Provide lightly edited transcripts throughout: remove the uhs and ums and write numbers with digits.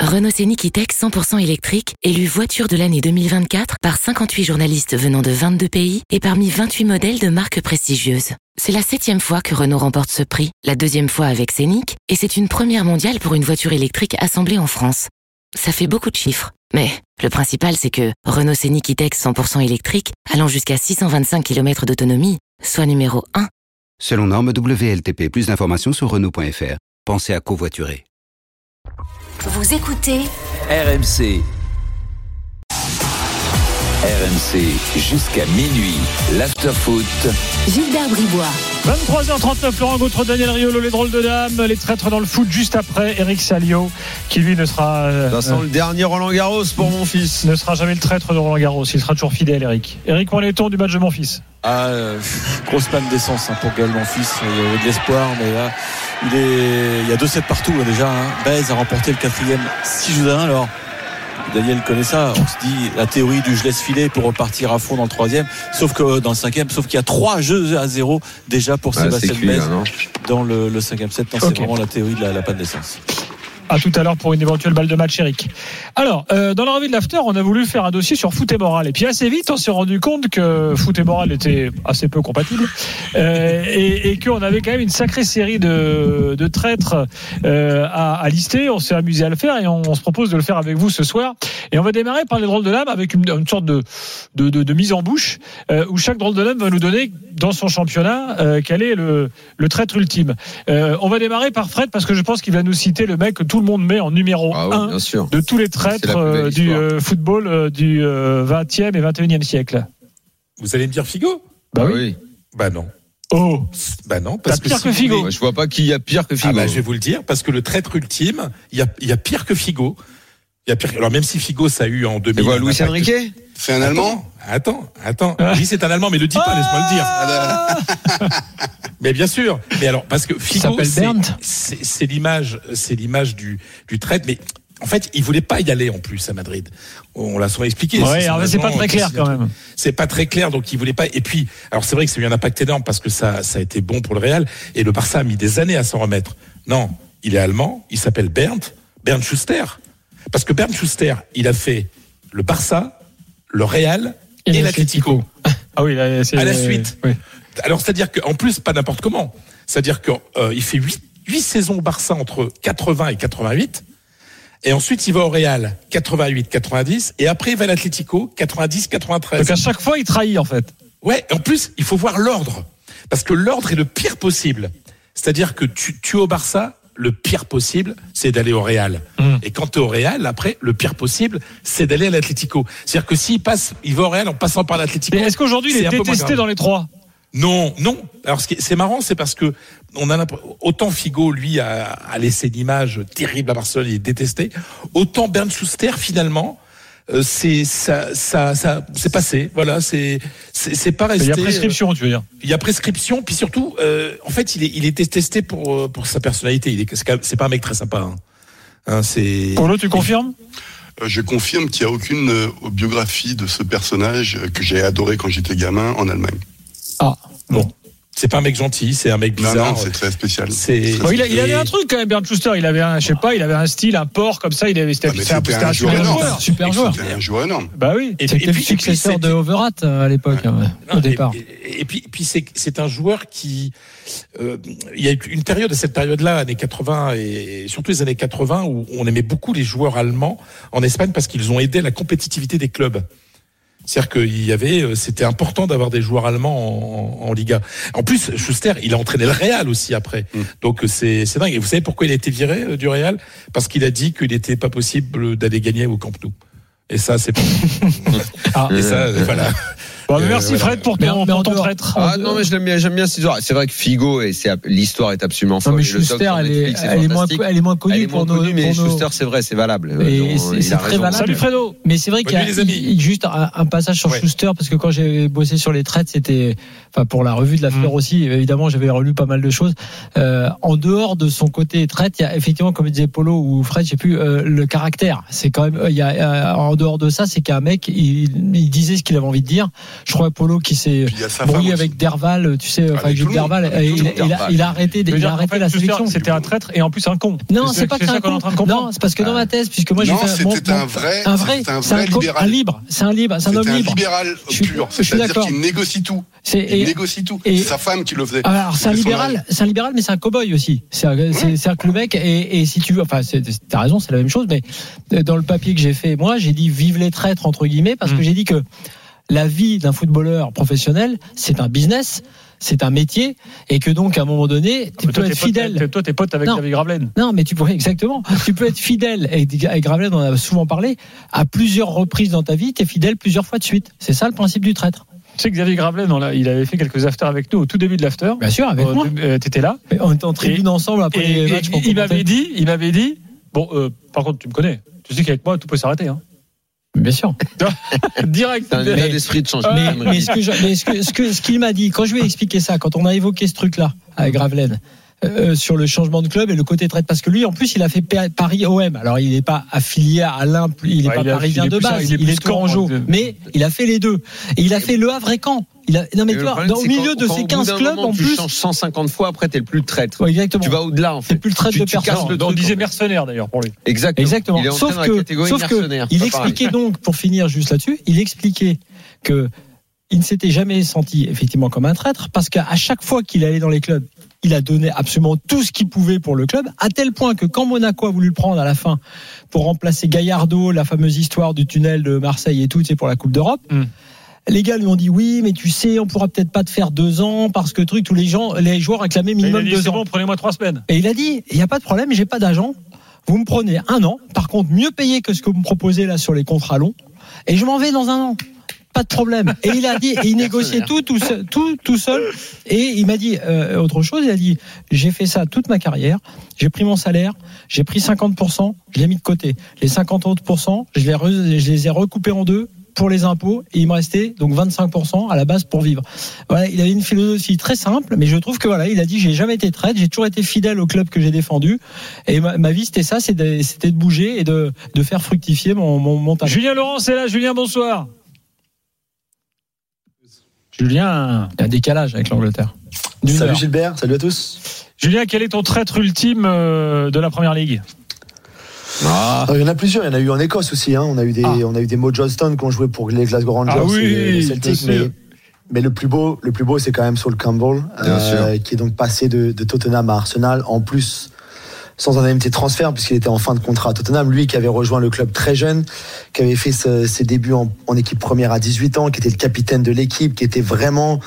Renault Scénic E-Tech 100% électrique, élu voiture de l'année 2024 par 58 journalistes venant de 22 pays et parmi 28 modèles de marques prestigieuses. C'est la 7e fois que Renault remporte ce prix, la 2e fois avec Scénic, et c'est une première mondiale pour une voiture électrique assemblée en France. Ça fait beaucoup de chiffres, mais le principal c'est que Renault Scénic E-Tech 100% électrique, allant jusqu'à 625 km d'autonomie, soit numéro 1. Selon norme WLTP, plus d'informations sur Renault.fr. Pensez à covoiturer. Vous écoutez RMC. RMC jusqu'à minuit. L'after-foot. Gilbert Bribois. 23h39, Laurent Gautreau, Daniel Riolo, les drôles de dames, les traîtres dans le foot juste après. Eric Salio, qui lui ne sera. Ça sent le dernier Roland Garros pour mon fils. Ne sera jamais le traître de Roland Garros. Il sera toujours fidèle, Eric. Eric, où en est-on du match de mon fils? Grosse panne d'essence pour Gaël Monfils. Il y avait de l'espoir, mais là, il y a 2-7 partout déjà. Baez a remporté le 4e 6-1. Alors, Daniel connaît ça. On se dit la théorie du je laisse filer pour repartir à fond dans le 3e. Sauf que dans le 5e, sauf qu'il y a 3 jeux à 0 déjà pour Sébastien Baez dans le 5e set. C'est vraiment la théorie de la panne d'essence. À tout à l'heure pour une éventuelle balle de match, Eric. Alors, dans la revue de l'after, on a voulu faire un dossier sur foot et morale. Et puis assez vite, on s'est rendu compte que foot et morale étaient assez peu compatibles et qu'on avait quand même une sacrée série de traîtres à lister. On s'est amusé à le faire et on se propose de le faire avec vous ce soir. Et on va démarrer par les drôles de l'âme avec une sorte de mise en bouche où chaque drôle de l'âme va nous donner dans son championnat quel est le traître ultime. On va démarrer par Fred parce que je pense qu'il va nous citer le mec que tout le monde met en numéro 1 de tous les traîtres du football du 20e et 21e siècle. Vous allez me dire Figo ? Bah oui. Bah non. Oh. Bah non. Parce pire que Figo. Ouais, je vois pas qui y a pire que Figo. Je vais vous le dire, parce que le traître ultime, il y a pire que Figo. Il y a pire. Alors même si Figo ça a eu en 2000. Et voilà, Luis Enrique. C'est un Allemand. Attends. Oui, c'est un Allemand, mais le dis pas, laisse-moi le dire. Mais bien sûr. Mais alors, parce que Figo, c'est l'image du traître, mais en fait, il voulait pas y aller en plus à Madrid. On l'a souvent expliqué. Ouais, alors c'est pas très clair quand même. C'est pas très clair, donc il voulait pas. Et puis, alors c'est vrai que ça a eu un impact énorme parce que ça a été bon pour le Real et le Barça a mis des années à s'en remettre. Non, il est allemand, il s'appelle Bernd Schuster. Parce que Bernd Schuster, il a fait le Barça, le Real et l'Atlético. Ah oui, là, à la suite. Oui. Alors, c'est-à-dire qu'en plus, pas n'importe comment. C'est-à-dire qu'il fait 8 saisons au Barça entre 80 et 88. Et ensuite, il va au Real, 88, 90. Et après, il va à l'Atlético, 90, 93. Donc à chaque fois, il trahit, en fait. Ouais, en plus, il faut voir l'ordre. Parce que l'ordre est le pire possible. C'est-à-dire que tu es au Barça, le pire possible, c'est d'aller au Real. Et quand tu es au Real, après, le pire possible, c'est d'aller à l'Atlético. C'est-à-dire que il va au Real en passant par l'Atlético. Mais est-ce qu'aujourd'hui, il est détesté dans les 3 ? Non. Alors, c'est marrant, c'est parce que autant Figo, lui, a laissé l'image terrible à Barcelone, il est détesté. Autant Bernd Schuster, finalement, c'est passé. Voilà, c'est pas resté. Il y a prescription, tu veux dire. Il y a prescription, puis surtout, en fait, il est détesté pour sa personnalité. C'est pas un mec très sympa. Polo, tu confirmes ? Je confirme qu'il n'y a aucune biographie de ce personnage que j'ai adoré quand j'étais gamin en Allemagne. Ah, bon. C'est pas un mec gentil, c'est un mec bizarre. Non, c'est très spécial. Il avait un truc quand même, Bernd Schuster. Il avait il avait un style, un port comme ça. C'était un super joueur. Super joueur. C'était un joueur énorme. Bah oui. C'était le successeur de Overath à l'époque, au départ. Et puis c'est un joueur qui, il y a eu une période, cette période-là, années 80 et surtout les années 80, où on aimait beaucoup les joueurs allemands en Espagne parce qu'ils ont aidé la compétitivité des clubs. C'est-à-dire c'était important d'avoir des joueurs allemands en Liga. En plus, Schuster, il a entraîné le Real aussi après. Donc c'est dingue. Et vous savez pourquoi il a été viré du Real ? Parce qu'il a dit qu'il n'était pas possible d'aller gagner au Camp Nou. Et ça, c'est pas. Et ça, voilà. Bon, merci Fred pour ton traître. Ah non, mais j'aime bien cette histoire. C'est vrai que Figo, l'histoire est absolument folle. Non, mais Schuster, elle est moins connue pour nos. Mais Schuster, c'est vrai, c'est valable. C'est très valable. Salut Fredo. Mais c'est vrai qu'il y a juste un passage sur Schuster, parce que quand j'ai bossé sur les traites, c'était, pour la revue de l'after aussi, évidemment, j'avais relu pas mal de choses. En dehors de son côté traite, il y a effectivement, comme disait Polo ou Fred, je sais plus, le caractère. C'est quand même, en dehors de ça, c'est qu'un mec, il disait ce qu'il avait envie de dire. Je crois Polo qui s'est brouillé avec Derval, tu sais, avec Jules Derval. Il a arrêté la sélection. C'était un traître et en plus un con. Non, c'est pas que c'est un con. Non, c'est parce que dans ma thèse, puisque moi j'ai fait un vrai libéral. Un libre, c'est un homme libre. C'est un libéral pur. C'est-à-dire qu'il négocie tout. Il négocie tout. C'est sa femme qui le faisait. Alors c'est un libéral, mais c'est un cow-boy aussi. C'est-à-dire que le mec, et si tu veux, enfin, t'as raison, c'est la même chose, mais dans le papier que j'ai fait, moi, j'ai dit vive les traîtres entre guillemets, parce que j'ai dit que la vie d'un footballeur professionnel, c'est un business, c'est un métier, et que donc à un moment donné, tu peux être fidèle. Toi, t'es pote avec David Gravelaine. Non, mais tu pourrais exactement. Tu peux être fidèle. Et Gravelaine, on en a souvent parlé. À plusieurs reprises dans ta vie, t'es fidèle plusieurs fois de suite. C'est ça le principe du traître. Tu sais que Xavier Gravelaine, il avait fait quelques afters avec nous au tout début de l'after. Bien sûr, avec moi. T'étais là. On était en tribune ensemble après les matchs. Il m'avait dit. Bon, par contre, tu me connais. Tu sais qu'avec moi, tout peut s'arrêter. Hein. Bien sûr. Direct. C'est un état d'esprit de changement. Mais ce qu'il m'a dit, quand je lui ai expliqué ça, quand on a évoqué ce truc-là avec Gravelaine, sur le changement de club et le côté traite, parce que lui, en plus, il a fait Paris OM. Alors, il n'est pas affilié à l'un, il n'est pas parisien de base, il est tourangeau. Mais il a fait les deux. Et il a fait Le Havre et Caen. Non, mais tu vois, au milieu de ces 15 clubs, en plus. Tu changes 150 fois, après, t'es le plus le traître. Ouais, exactement. Tu vas au-delà, en fait. C'est plus le traître de personne. On disait mercenaire, d'ailleurs, pour lui. Exactement. Il est sauf que, il expliquait donc, pour finir juste là-dessus, il expliquait que il ne s'était jamais senti, effectivement, comme un traître, parce qu'à chaque fois qu'il allait dans les clubs, il a donné absolument tout ce qu'il pouvait pour le club, à tel point que quand Monaco a voulu le prendre à la fin pour remplacer Gallardo, la fameuse histoire du tunnel de Marseille et tout, c'est pour la Coupe d'Europe, les gars lui ont dit oui, mais tu sais, on pourra peut-être pas te faire 2 ans parce que tous les joueurs réclamaient minimum 2 ans. C'est bon, prenez-moi 3 semaines. Et il a dit, il n'y a pas de problème, j'ai pas d'agent. Vous me prenez 1 an. Par contre, mieux payé que ce que vous me proposez là sur les contrats longs. Et je m'en vais dans 1 an. Pas de problème. Et il a dit, et il négociait tout seul. Et il m'a dit autre chose. Il a dit, j'ai fait ça toute ma carrière. J'ai pris mon salaire. J'ai pris 50%. Je l'ai mis de côté. Les 50 autres %, je les ai recoupés en 2 pour les impôts. Et il me restait donc 25% à la base pour vivre. Voilà. Il avait une philosophie très simple, mais je trouve que voilà, il a dit, j'ai jamais été traître. J'ai toujours été fidèle au club que j'ai défendu. Et ma vie, c'était ça, c'était de bouger et de faire fructifier mon talent. Julien Laurent, c'est là. Julien, bonsoir. Julien, il y a un décalage avec l'Angleterre. Salut Gilbert, salut à tous. Julien, quel est ton traître ultime de la Première Ligue ? Il y en a plusieurs, il y en a eu en Écosse aussi. On a eu des Mo Johnston qui ont joué pour les Glasgow Rangers et les Celtics. Mais le plus beau, c'est quand même Sol Campbell, qui est donc passé de Tottenham à Arsenal. En plus, sans indemnité de transfert, puisqu'il était en fin de contrat à Tottenham. Lui qui avait rejoint le club très jeune, qui avait fait ses débuts en équipe première à 18 ans, qui était le capitaine de l'équipe, qui était vraiment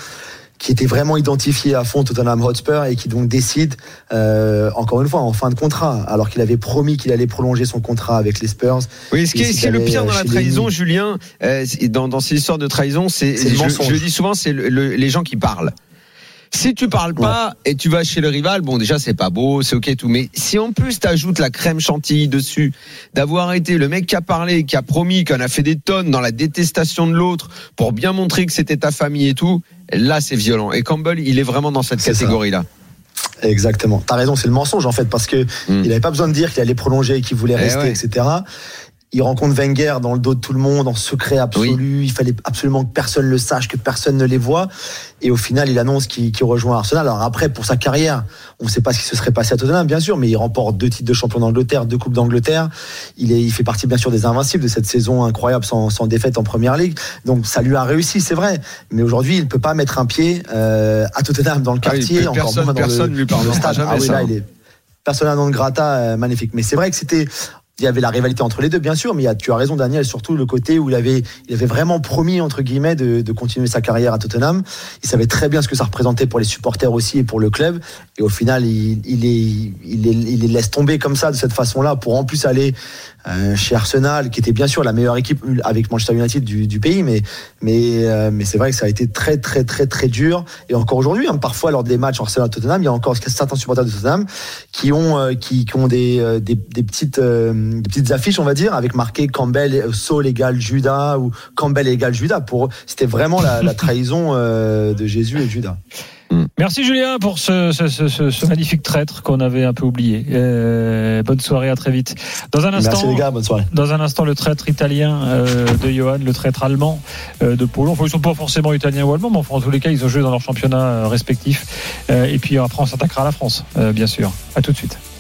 identifié à fond Tottenham Hotspur et qui donc décide, encore une fois, en fin de contrat, alors qu'il avait promis qu'il allait prolonger son contrat avec les Spurs. Oui, ce qui est le pire dans la trahison, Julien, dans ces histoires de trahison, je le dis souvent, c'est les gens qui parlent. Si tu parles pas et tu vas chez le rival, bon déjà c'est pas beau, c'est ok tout, mais si en plus t'ajoutes la crème chantilly dessus, d'avoir été le mec qui a parlé, qui a promis, qui en a fait des tonnes dans la détestation de l'autre pour bien montrer que c'était ta famille et tout, là c'est violent. Et Campbell, il est vraiment dans cette catégorie-là. Exactement. T'as raison, c'est le mensonge en fait, parce que il avait pas besoin de dire qu'il allait prolonger et qu'il voulait rester, etc. Il rencontre Wenger dans le dos de tout le monde, en secret absolu. Il fallait absolument que personne le sache, que personne ne les voit. Et au final, il annonce qu'il rejoint Arsenal. Alors après, pour sa carrière, on ne sait pas ce qui se serait passé à Tottenham, bien sûr, mais il remporte 2 titres de champion d'Angleterre, 2 coupes d'Angleterre. Il fait partie, bien sûr, des invincibles de cette saison incroyable sans défaite en Première Ligue. Donc ça lui a réussi, c'est vrai. Mais aujourd'hui, il ne peut pas mettre un pied à Tottenham dans le quartier, encore moins dans le stade. Là, il est persona non grata, magnifique. Mais c'est vrai que il y avait la rivalité entre les deux, bien sûr, mais tu as raison, Daniel, surtout le côté où il avait vraiment promis, entre guillemets, de continuer sa carrière à Tottenham. Il savait très bien ce que ça représentait pour les supporters aussi et pour le club. Et au final, il les laisse tomber comme ça, de cette façon-là, pour en plus aller chez Arsenal, qui était bien sûr la meilleure équipe avec Manchester United du pays, mais c'est vrai que ça a été très, très, très, très dur. Et encore aujourd'hui, parfois, lors des matchs Arsenal-Tottenham, il y a encore certains supporters de Tottenham qui ont des petites affiches, on va dire, avec marqué Campbell Saul égale Judas ou Campbell égale Judas. Pour eux, c'était vraiment la trahison de Jésus et de Judas. Merci Julien pour ce magnifique traître qu'on avait un peu oublié. Bonne soirée, à très vite. Dans un instant, merci les gars, bonne soirée. Dans un instant, le traître italien de Johan, le traître allemand de Polo. Enfin, ils ne sont pas forcément italiens ou allemands, mais enfin, en tous les cas, ils ont joué dans leur championnat respectif. Et puis après, on s'attaquera à la France, bien sûr. À tout de suite.